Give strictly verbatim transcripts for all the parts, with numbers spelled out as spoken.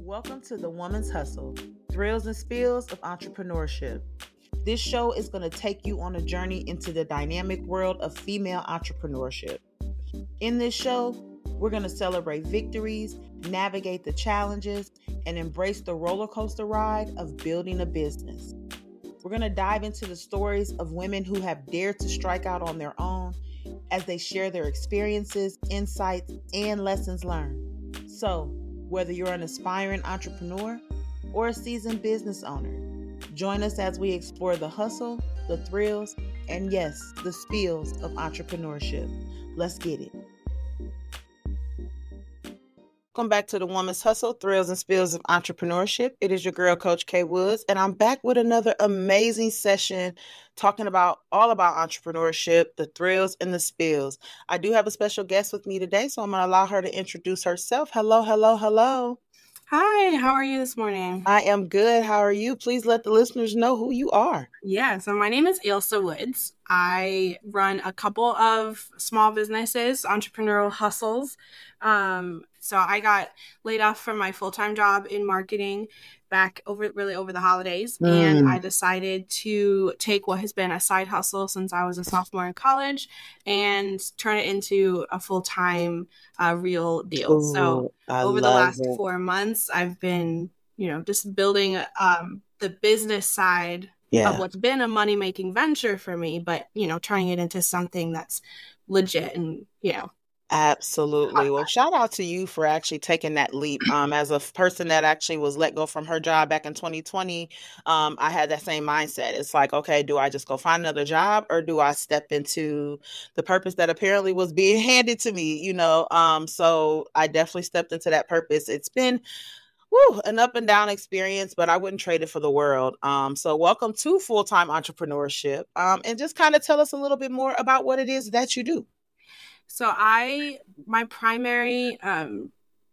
Welcome to The Woman's Hustle, thrills and spills of entrepreneurship. This show is going to take you on a journey into the dynamic world of female entrepreneurship. In this show, we're going to celebrate victories, navigate the challenges, and embrace the roller coaster ride of building a business. We're going to dive into the stories of women who have dared to strike out on their own as they share their experiences, insights, and lessons learned. So, whether you're an aspiring entrepreneur or a seasoned business owner, join us as we explore the hustle, the thrills, and yes, the spills of entrepreneurship. Let's get it. Welcome back to The Woman's Hustle, thrills and spills of entrepreneurship. It is your girl, Coach K Woods, and I'm back with another amazing session talking about all about entrepreneurship, the thrills and the spills. I do have a special guest with me today, so I'm going to allow her to introduce herself. Hello, hello, hello. Hi, how are you this morning? I am good. How are you? Please let the listeners know who you are. Yeah, so my name is Ailsa Woods. I run a couple of small businesses, entrepreneurial hustles. Um, so I got laid off from my full-time job in marketing back over really over the holidays. Mm. And I decided to take what has been a side hustle since I was a sophomore in college and turn it into a full-time uh, real deal. Ooh, so I over the last it. four months, I've been, you know, just building um, the business side yeah. of what's been a money-making venture for me, but, you know, turning it into something that's legit and, you know. Absolutely. Well, shout out to you for actually taking that leap. Um, as a person that actually was let go from her job back in twenty twenty, um, I had that same mindset. It's like, okay, do I just go find another job or do I step into the purpose that apparently was being handed to me, you know? Um, so I definitely stepped into that purpose. It's been Woo, an up and down experience, but I wouldn't trade it for the world. Um, so welcome to full-time entrepreneurship. Um, and just kind of tell us a little bit more about what it is that you do. So I, my primary um,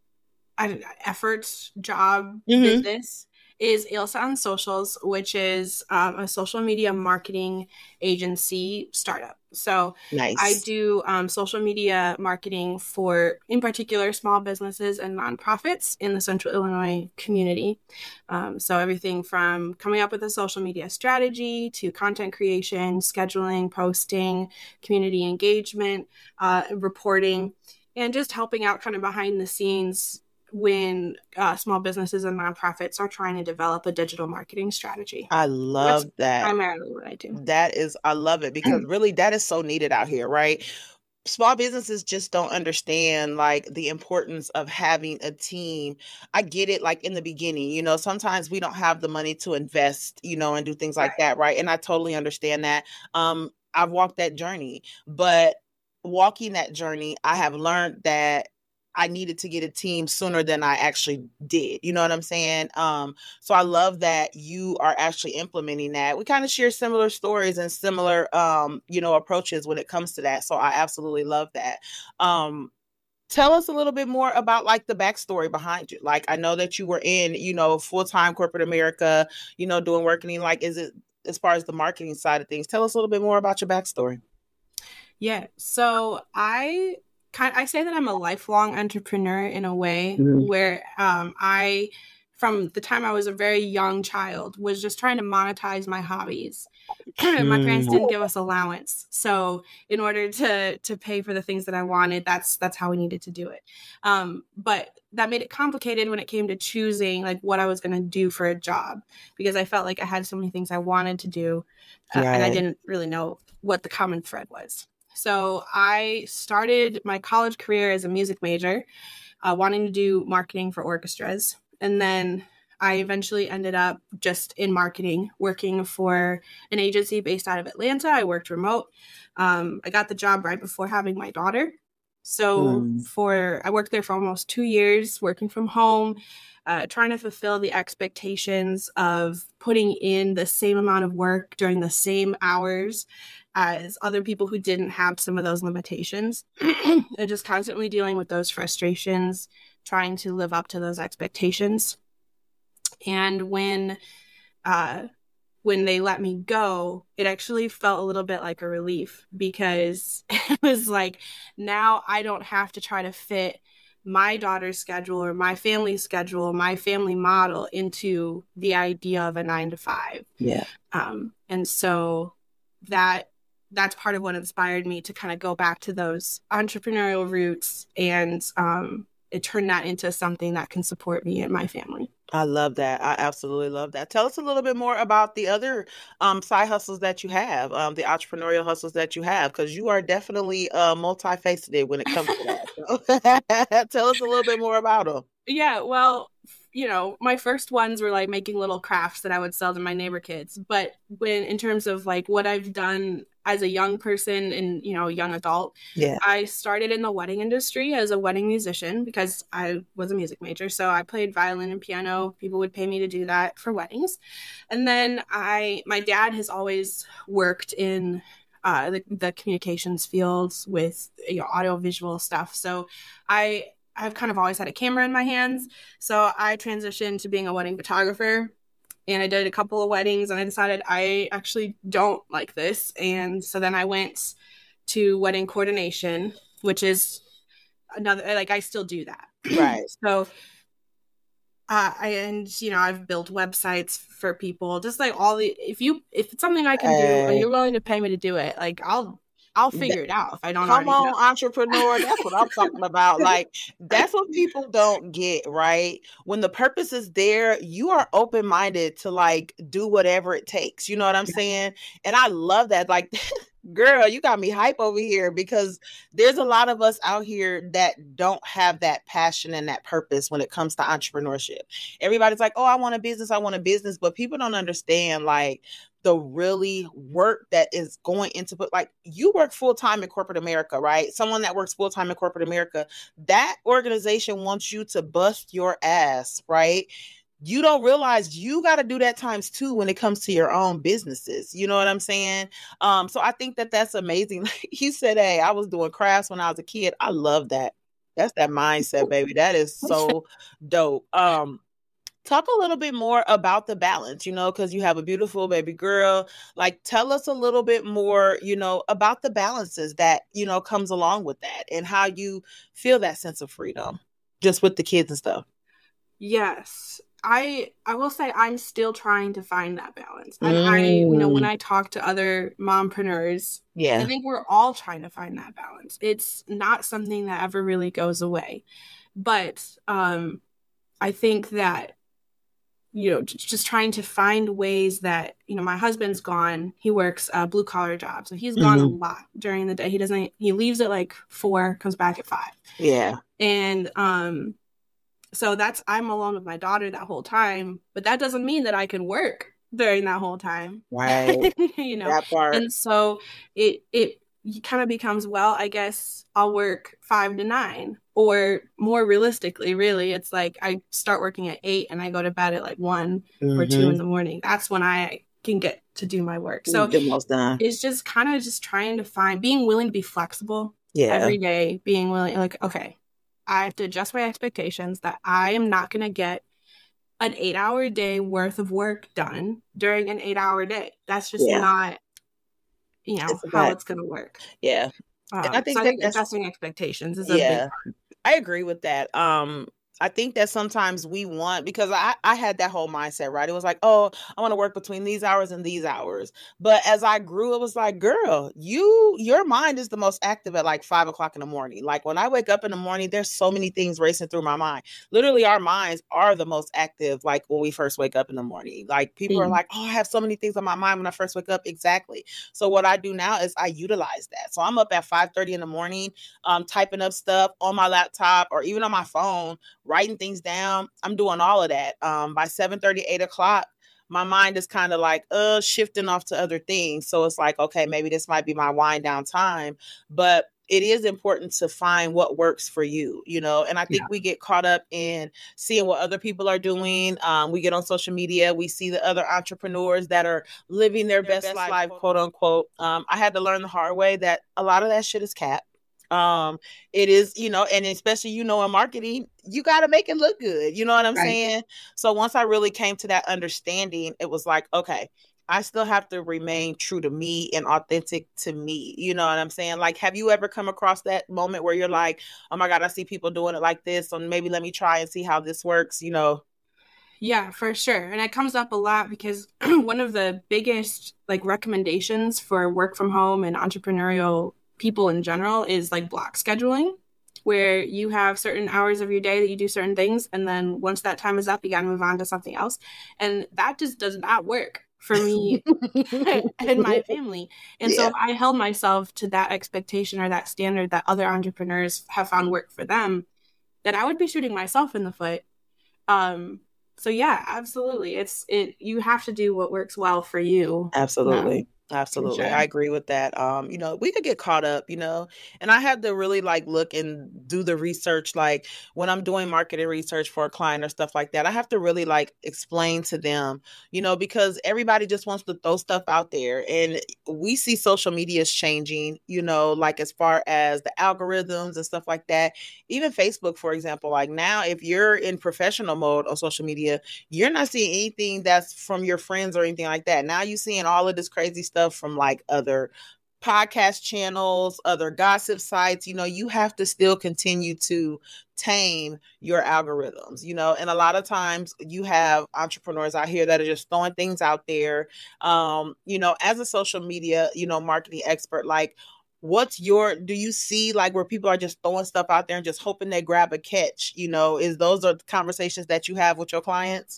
efforts, job, mm-hmm. business is Ailsa on Socials, which is um, a social media marketing agency startup. So nice. I do um, social media marketing for, in particular, small businesses and nonprofits in the Central Illinois community. Um, so everything from coming up with a social media strategy to content creation, scheduling, posting, community engagement, uh, reporting, and just helping out kind of behind the scenes when uh, small businesses and nonprofits are trying to develop a digital marketing strategy. I love That's that. Primarily what I do. That is, I love it because really that is so needed out here, right? Small businesses just don't understand like the importance of having a team. I get it like in the beginning, you know, sometimes we don't have the money to invest, you know, and do things like right. that, right? And I totally understand that. Um, I've walked that journey, but walking that journey, I have learned that I needed to get a team sooner than I actually did. You know what I'm saying? Um, so I love that you are actually implementing that. We kind of share similar stories and similar, um, you know, approaches when it comes to that. So I absolutely love that. Um, tell us a little bit more about like the backstory behind you. Like, I know that you were in, you know, full-time corporate America, you know, doing marketing. Like, is it as far as the marketing side of things? Tell us a little bit more about your backstory. Yeah. So I... I say that I'm a lifelong entrepreneur in a way mm-hmm. where um, I, from the time I was a very young child, was just trying to monetize my hobbies. Mm. My parents didn't give us allowance. So in order to to pay for the things that I wanted, that's that's how we needed to do it. Um, but that made it complicated when it came to choosing like what I was going to do for a job, because I felt like I had so many things I wanted to do uh, right. and I didn't really know what the common thread was. So I started my college career as a music major, uh, wanting to do marketing for orchestras. And then I eventually ended up just in marketing, working for an agency based out of Atlanta. I worked remote. Um, I got the job right before having my daughter. So mm. for I worked there for almost two years, working from home, uh, trying to fulfill the expectations of putting in the same amount of work during the same hours as other people who didn't have some of those limitations. And just constantly dealing with those frustrations, trying to live up to those expectations. And when uh, when they let me go, it actually felt a little bit like a relief, because it was like, now I don't have to try to fit my daughter's schedule or my family's schedule, my family model into the idea of a nine to five. Yeah. Um, and so that that's part of what inspired me to kind of go back to those entrepreneurial roots and um, it turned that into something that can support me and my family. I love that. I absolutely love that. Tell us a little bit more about the other um, side hustles that you have, um, the entrepreneurial hustles that you have, because you are definitely uh, multifaceted when it comes to that. So tell us a little bit more about them. Yeah, well, you know, my first ones were like making little crafts that I would sell to my neighbor kids. But when, in terms of like what I've done as a young person and, you know, young adult, yeah, I started in the wedding industry as a wedding musician because I was a music major. So I played violin and piano. People would pay me to do that for weddings. And then I, my dad has always worked in uh, the, the communications fields with, you know, audio visual stuff. So I, I've kind of always had a camera in my hands. So I transitioned to being a wedding photographer and I did a couple of weddings and I decided I actually don't like this. And so then I went to wedding coordination, which is another, like I still do that. Right. So uh, I, and you know, I've built websites for people, just like all the, if you, if it's something I can do and you're willing to pay me to do it, like I'll, I'll figure it out if I don't. Come on, know. entrepreneur. That's what I'm talking about. Like, that's what people don't get, right? When the purpose is there, you are open-minded to like do whatever it takes. You know what I'm saying? And I love that. Like, girl, you got me hype over here because there's a lot of us out here that don't have that passion and that purpose when it comes to entrepreneurship. Everybody's like, oh, I want a business. I want a business. But people don't understand, like, the really work that is going into, but like you work full time in corporate America, right? Someone that works full time in corporate America, that organization wants you to bust your ass, right? You don't realize you got to do that times two when it comes to your own businesses. You know what I'm saying? Um, so I think that that's amazing. He said, hey, I was doing crafts when I was a kid. I love that. That's that mindset, baby. That is so dope. Um, Talk a little bit more about the balance, you know, because you have a beautiful baby girl. Like, tell us a little bit more, you know, about the balances that, you know, comes along with that and how you feel that sense of freedom just with the kids and stuff. Yes. I I will say I'm still trying to find that balance. And mm. I, you know, when I talk to other mompreneurs, yeah, I think we're all trying to find that balance. It's not something that ever really goes away. But um, I think that, you know, just trying to find ways that, you know, my husband's gone. He works a blue collar job. So he's gone mm-hmm. a lot during the day. He doesn't, he leaves at like four, comes back at five. Yeah. And um, so that's, I'm alone with my daughter that whole time, but that doesn't mean that I can work during that whole time. Right. You know, that part. And so it, it kind of becomes, well, I guess I'll work five to nine. Or more realistically, really, it's like I start working at eight and I go to bed at like one mm-hmm. or two in the morning. That's when I can get to do my work. So it's just kind of just trying to find, being willing to be flexible yeah. every day, being willing, like, okay, I have to adjust my expectations that I am not going to get an eight hour day worth of work done during an eight hour day. That's just yeah. not, you know, it's how it's going to work. Yeah. Um, and I think so that I think adjusting expectations is a yeah. big part. I agree with that. Um, I think that sometimes we want, because I, I had that whole mindset, right? It was like, oh, I want to work between these hours and these hours. But as I grew, it was like, girl, you, your mind is the most active at like five o'clock in the morning. Like when I wake up in the morning, there's so many things racing through my mind. Literally, our minds are the most active, like when we first wake up in the morning. Like people mm. are like, oh, I have so many things on my mind when I first wake up. Exactly. So what I do now is I utilize that. So I'm up at five thirty in the morning, um, typing up stuff on my laptop or even on my phone, writing things down. I'm doing all of that. Um, by seven thirty, eight o'clock, my mind is kind of like, uh, shifting off to other things. So it's like, okay, maybe this might be my wind down time, but it is important to find what works for you, you know? And I think yeah. we get caught up in seeing what other people are doing. Um, we get on social media, we see the other entrepreneurs that are living their, their best, best life, life, quote unquote. Um, I had to learn the hard way that a lot of that shit is cap. Um, it is, you know, and especially, you know, in marketing, you got to make it look good. You know what I'm right. saying? So once I really came to that understanding, it was like, okay, I still have to remain true to me and authentic to me. You know what I'm saying? Like, have you ever come across that moment where you're like, oh my God, I see people doing it like this, so maybe let me try and see how this works, you know? Yeah, for sure. And it comes up a lot because one of the biggest like recommendations for work from home and entrepreneurial people in general is like block scheduling, where you have certain hours of your day that you do certain things, and then once that time is up, you got to move on to something else. And that just does not work for me and my family. And yeah. So if I held myself to that expectation or that standard that other entrepreneurs have found work for them, then I would be shooting myself in the foot. Um, so yeah, absolutely. It's it. You have to do what works well for you. Absolutely. Um, Absolutely. Sure. I agree with that. Um, you know, we could get caught up, you know, and I had to really like look and do the research. Like when I'm doing marketing research for a client or stuff like that, I have to really like explain to them, you know, because everybody just wants to throw stuff out there. And we see social media is changing, you know, like as far as the algorithms and stuff like that. Even Facebook, for example, like now, if you're in professional mode on social media, you're not seeing anything that's from your friends or anything like that. Now you're seeing all of this crazy stuff from like other podcast channels, other gossip sites. You know, you have to still continue to tame your algorithms, you know, and a lot of times you have entrepreneurs out here that are just throwing things out there. Um, you know, as a social media, you know, marketing expert, like what's your, do you see like where people are just throwing stuff out there and just hoping they grab a catch, you know, is those are conversations that you have with your clients?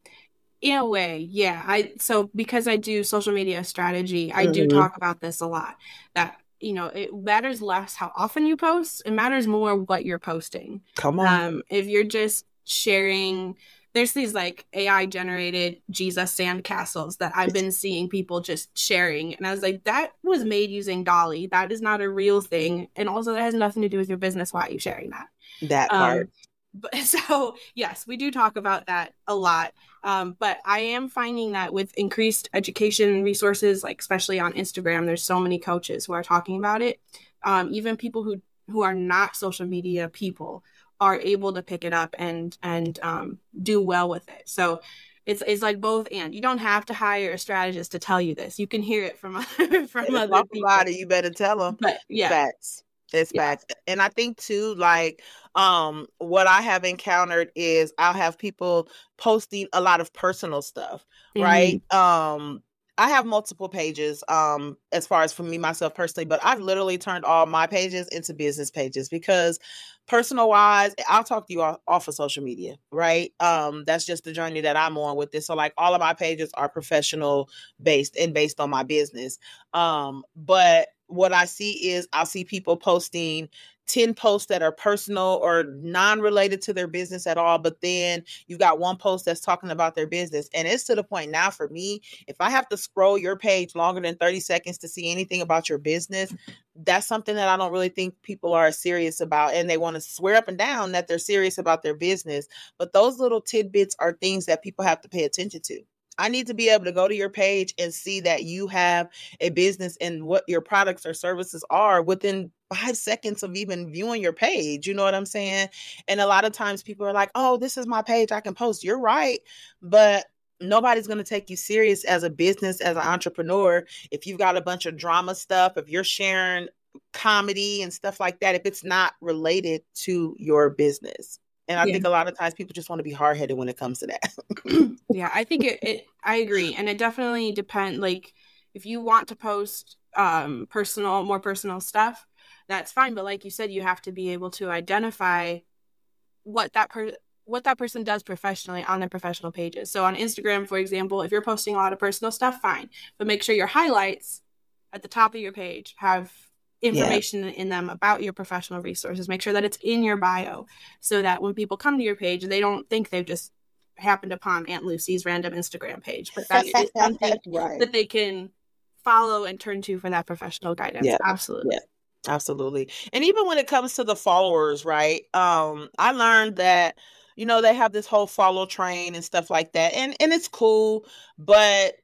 In a way, yeah. I so because I do social media strategy, I mm-hmm. do talk about this a lot. That, you know, it matters less how often you post. It matters more what you're posting. Come on. Um, if you're just sharing, there's these like A I generated Jesus sandcastles that I've been seeing people just sharing. And I was like, that was made using DALL-E. That is not a real thing. And also that has nothing to do with your business. Why are you sharing that? That part. Um, But so, yes, we do talk about that a lot. Um, but I am finding that with increased education resources, like especially on Instagram, there's so many coaches who are talking about it. Um, even people who, who are not social media people are able to pick it up and and um, do well with it. So it's it's like both and. You don't have to hire a strategist to tell you this. You can hear it from, from other people. About it, you better tell them. But, yeah. Facts. It's yeah. facts. And I think too, like, um, what I have encountered is I'll have people posting a lot of personal stuff, mm-hmm. right? Um, I have multiple pages, um, as far as for me, myself personally, but I've literally turned all my pages into business pages because personal wise, I'll talk to you off, off of social media, right? Um, that's just the journey that I'm on with this. So like all of my pages are professional based and based on my business. Um, but what I see is I'll see people posting ten posts that are personal or non-related to their business at all. But then you've got one post that's talking about their business. And it's to the point now for me, if I have to scroll your page longer than thirty seconds to see anything about your business, that's something that I don't really think people are serious about. And they want to swear up and down that they're serious about their business. But those little tidbits are things that people have to pay attention to. I need to be able to go to your page and see that you have a business and what your products or services are within five seconds of even viewing your page. You know what I'm saying? And a lot of times people are like, oh, this is my page, I can post. You're right. But nobody's going to take you serious as a business, as an entrepreneur. If you've got a bunch of drama stuff, if you're sharing comedy and stuff like that, if it's not related to your business. And I yeah. think a lot of times people just want to be hard-headed when it comes to that. Yeah, I think it, it, I agree. And it definitely depends. Like if you want to post um, personal, more personal stuff, that's fine. But like you said, you have to be able to identify what that per- what that person does professionally on their professional pages. So on Instagram, for example, if you're posting a lot of personal stuff, fine. But make sure your highlights at the top of your page have information yeah. in them about your professional resources. Make sure that it's in your bio so that when people come to your page, they don't think they've just happened upon Aunt Lucy's random Instagram page, but that is something right. that they can follow and turn to for that professional guidance. Yeah. Absolutely. Yeah. Absolutely. And even when it comes to the followers, right? Um, I learned that, you know, they have this whole follow train and stuff like that. And, and it's cool, but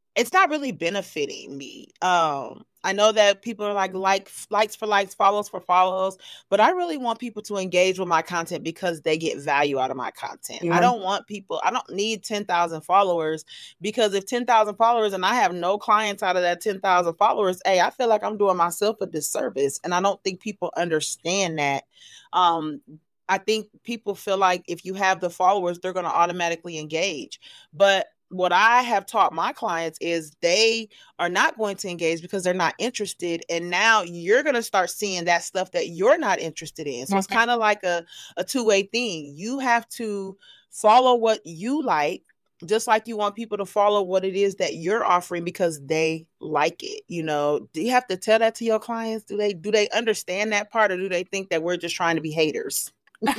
it's not really benefiting me. Um, I know that people are like, like likes for likes, follows for follows, but I really want people to engage with my content because they get value out of my content. Yeah. I don't want people, I don't need ten thousand followers, because if ten thousand followers and I have no clients out of that ten thousand followers, hey, I feel like I'm doing myself a disservice. And I don't think people understand that. Um, I think people feel like if you have the followers, they're going to automatically engage. But what I have taught my clients is they are not going to engage because they're not interested. And now you're going to start seeing that stuff that you're not interested in. So okay. It's kind of like a, a two-way thing. You have to follow what you like, just like you want people to follow what it is that you're offering because they like it. You know, do you have to tell that to your clients? Do they, do they understand that part, or do they think that we're just trying to be haters?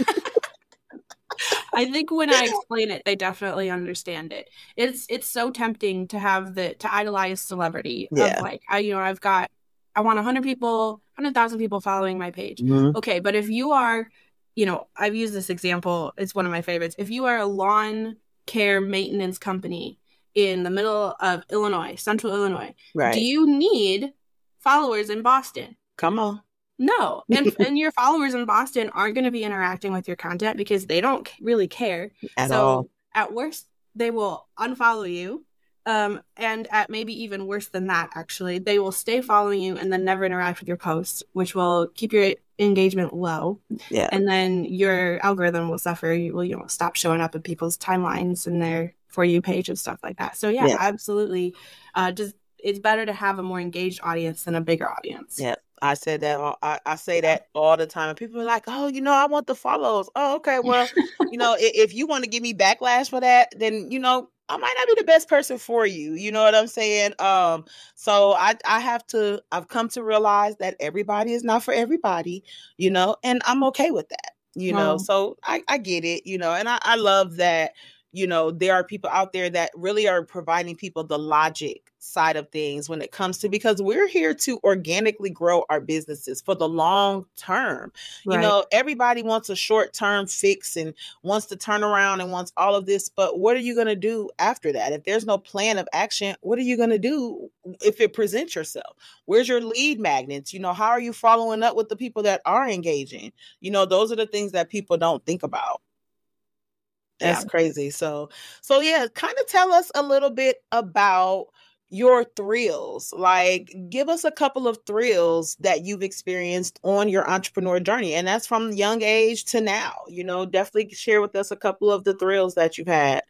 I think when I explain it, they definitely understand it. It's it's so tempting to have the to idolize celebrity. Yeah. Of like, I you know, I've got I want one hundred people, one hundred thousand people following my page. Mm-hmm. Okay, but if you are, you know, I've used this example. It's one of my favorites. If you are a lawn care maintenance company in the middle of Illinois, central Illinois, right. Do you need followers in Boston? Come on. No. And, and your followers in Boston aren't going to be interacting with your content because they don't really care. At so all. At worst, they will unfollow you. Um, and at maybe even worse than that, actually, they will stay following you and then never interact with your posts, which will keep your engagement low. Yeah. And then your algorithm will suffer. You will, you know, stop showing up in people's timelines and their For You page and stuff like that. So yeah, yeah. absolutely. Uh, just it's better to have a more engaged audience than a bigger audience. Yeah. I said that. All, I, I say that all the time. And people are like, oh, you know, I want the follows. Oh, okay. Well, you know, if, if you want to give me backlash for that, then, you know, I might not be the best person for you. You know what I'm saying? Um, so I, I have to, I've come to realize that everybody is not for everybody, you know, and I'm okay with that, you know, so I, I get it, you know, and I, I love that, you know, there are people out there that really are providing people the logic side of things when it comes to, because we're here to organically grow our businesses for the long term. Right. You know, everybody wants a short term fix and wants to turn around and wants all of this. But what are you going to do after that? If there's no plan of action, what are you going to do if it presents yourself? Where's your lead magnets? You know, how are you following up with the people that are engaging? You know, those are the things that people don't think about. That's yeah. crazy. So, so yeah, kind of tell us a little bit about your thrills. Like, give us a couple of thrills that you've experienced on your entrepreneur journey. And that's from young age to now, you know, definitely share with us a couple of the thrills that you've had.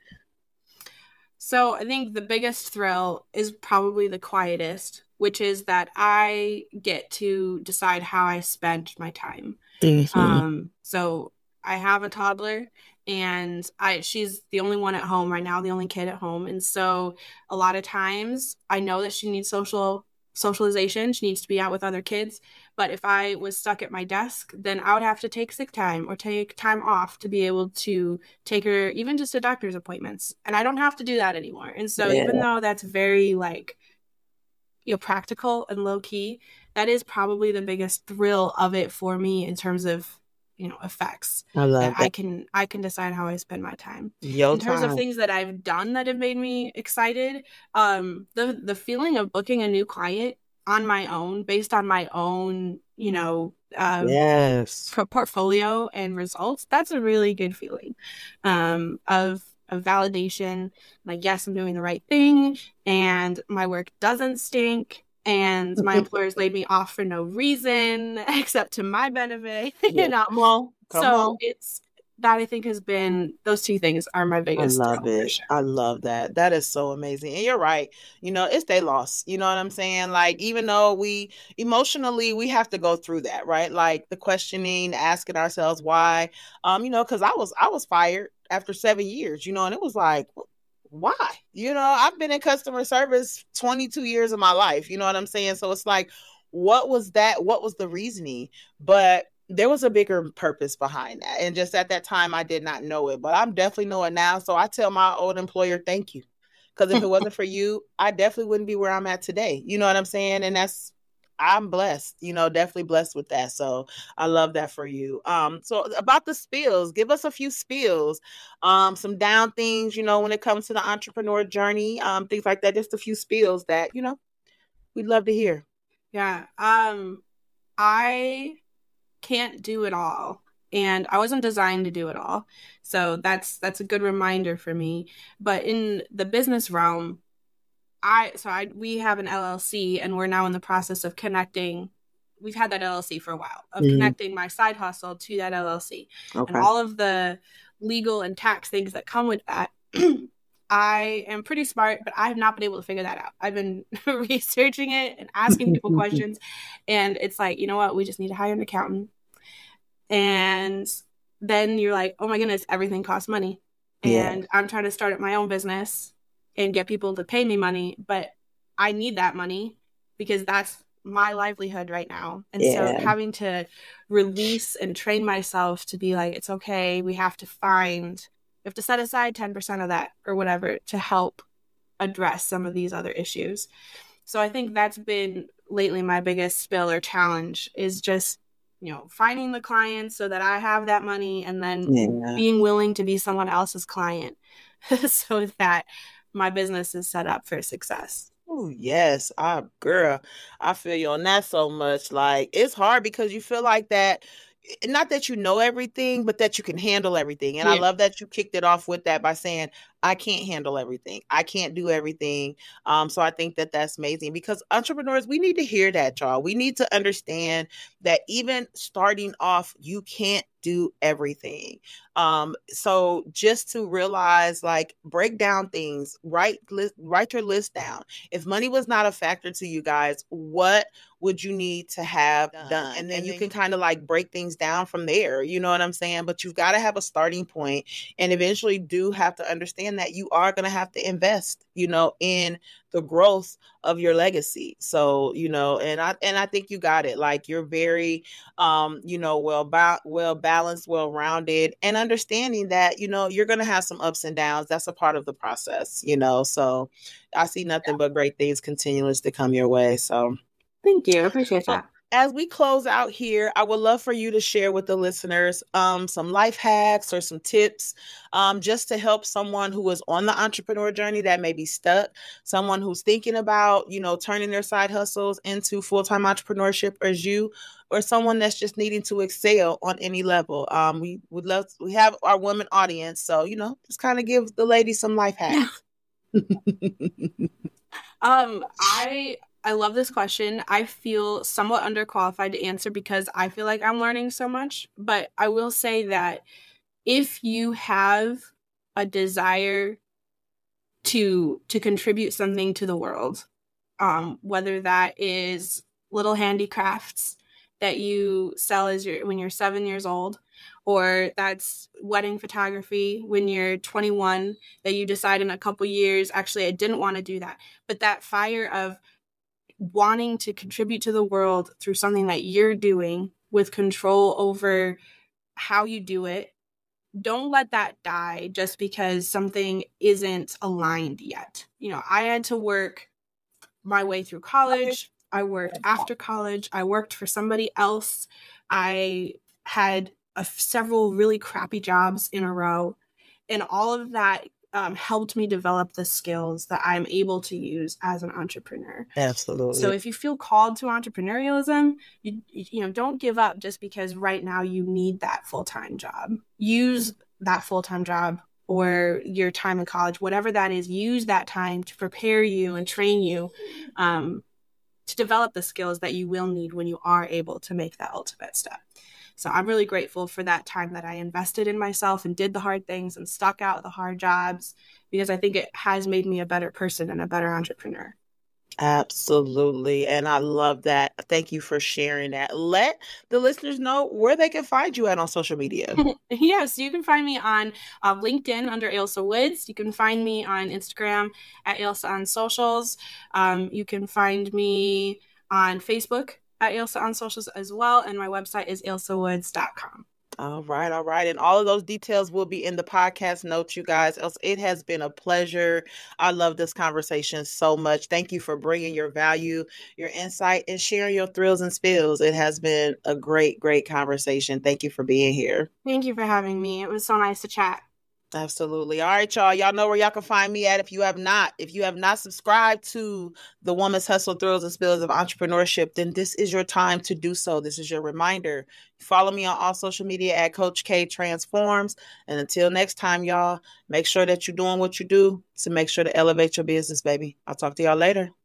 So I think the biggest thrill is probably the quietest, which is that I get to decide how I spend my time. Mm-hmm. Um, so I have a toddler. And I, she's the only one at home right now, the only kid at home. And so a lot of times I know that she needs social socialization. She needs to be out with other kids. But if I was stuck at my desk, then I would have to take sick time or take time off to be able to take her even just to doctor's appointments. And I don't have to do that anymore. And so yeah. even though that's very like, you know, practical and low key, that is probably the biggest thrill of it for me in terms of, you know, effects. I love that. I can I can decide how I spend my time. Yo in terms time. of things that I've done that have made me excited, um, the the feeling of booking a new client on my own, based on my own, you know, um, yes, portfolio and results. That's a really good feeling um, of of validation. Like, yes, I'm doing the right thing, and my work doesn't stink. And my employers laid me off for no reason except to my benefit, you yeah. know. Come on, come so on. it's that I think has been those two things are my biggest. I love it. Sure. I love that. That is so amazing. And you're right. You know, it's their loss. You know what I'm saying? Like, even though we emotionally we have to go through that, right? Like the questioning, asking ourselves why. Um, you know, because I was I was fired after seven years. You know, and it was like, why? You know, I've been in customer service twenty-two years of my life. You know what I'm saying? So it's like, what was that? What was the reasoning? But there was a bigger purpose behind that. And just at that time, I did not know it. But I'm definitely know it now. So I tell my old employer, thank you. Because if it wasn't for you, I definitely wouldn't be where I'm at today. You know what I'm saying? And that's, I'm blessed, you know, definitely blessed with that. So I love that for you. Um, so about the spills, give us a few spills, um, some down things, you know, when it comes to the entrepreneur journey, um, things like that, just a few spills that, you know, we'd love to hear. Yeah. Um, I can't do it all. And I wasn't designed to do it all. So that's that's a good reminder for me. But in the business realm, I so I we have an L L C, and we're now in the process of connecting. We've had that L L C for a while, of mm-hmm. connecting my side hustle to that L L C. Okay. And all of the legal and tax things that come with that. I am pretty smart, but I have not been able to figure that out. I've been researching it and asking people questions. And it's like, you know what? We just need to hire an accountant. And then you're like, oh my goodness, everything costs money. And yeah. I'm trying to start up my own business and get people to pay me money. But I need that money because that's my livelihood right now. And yeah. so having to release and train myself to be like, it's okay. We have to find, we have to set aside ten percent of that or whatever to help address some of these other issues. So I think that's been lately my biggest spill or challenge is just, you know, finding the clients so that I have that money and then yeah. being willing to be someone else's client so that my business is set up for success. Oh, yes. I, girl, I feel you on that so much. Like, it's hard because you feel like that, not that you know everything, but that you can handle everything. And yeah. I love that you kicked it off with that by saying, I can't handle everything. I can't do everything. Um, so I think that that's amazing because entrepreneurs, we need to hear that, y'all. We need to understand that even starting off, you can't do everything. Um, so just to realize, like, break down things, write, list, write your list down. If money was not a factor to you guys, what would you need to have done? done? And then and you then- can kind of like break things down from there. You know what I'm saying? But you've got to have a starting point and eventually do have to understand that you are going to have to invest, you know, in the growth of your legacy. So, you know, and I, and I think you got it. Like you're very, um, you know, well, ba- well balanced, well-rounded, and understanding that, you know, you're going to have some ups and downs. That's a part of the process, you know? So I see nothing yeah. but great things continuous to come your way. So thank you. I appreciate that. As we close out here, I would love for you to share with the listeners um, some life hacks or some tips um, just to help someone who is on the entrepreneur journey that may be stuck, someone who's thinking about, you know, turning their side hustles into full-time entrepreneurship as you, or someone that's just needing to excel on any level. Um, we would love, we have our women audience. So, you know, just kind of give the ladies some life hacks. um, I... I love this question. I feel somewhat underqualified to answer because I feel like I'm learning so much. But I will say that if you have a desire to to contribute something to the world, um, whether that is little handicrafts that you sell as your when you're seven years old, or that's wedding photography when you're twenty-one, that you decide in a couple years, actually, I didn't want to do that. But that fire of wanting to contribute to the world through something that you're doing with control over how you do it, don't let that die just because something isn't aligned yet. You know, I had to work my way through college. I worked after college. I worked for somebody else. I had a, several really crappy jobs in a row. And all of that Um, helped me develop the skills that I'm able to use as an entrepreneur. Absolutely. So if you feel called to entrepreneurialism, you you know, don't give up just because right now you need that full-time job. Use that full-time job or your time in college, whatever that is, use that time to prepare you and train you um, to develop the skills that you will need when you are able to make that ultimate step. So I'm really grateful for that time that I invested in myself and did the hard things and stuck out the hard jobs, because I think it has made me a better person and a better entrepreneur. Absolutely. And I love that. Thank you for sharing that. Let the listeners know where they can find you at on social media. Yes, you can find me on uh, LinkedIn under Ailsa Woods. You can find me on Instagram at Ailsa on Socials. Um, you can find me on Facebook at Ailsa on Socials as well, and my website is ailsa woods dot com. All right, all right. And all of those details will be in the podcast notes, you guys. Else, it has been a pleasure. I love this conversation so much. Thank you for bringing your value, your insight, and sharing your thrills and spills. It has been a great, great conversation. Thank you for being here. Thank you for having me. It was so nice to chat. Absolutely. All right, y'all. Y'all know where y'all can find me at if you have not. If you have not subscribed to the Woman's Hustle, Thrills, and Spills of Entrepreneurship, then this is your time to do so. This is your reminder. Follow me on all social media at Coach K Transforms. And until next time, y'all, make sure that you're doing what you do to make sure to elevate your business, baby. I'll talk to y'all later.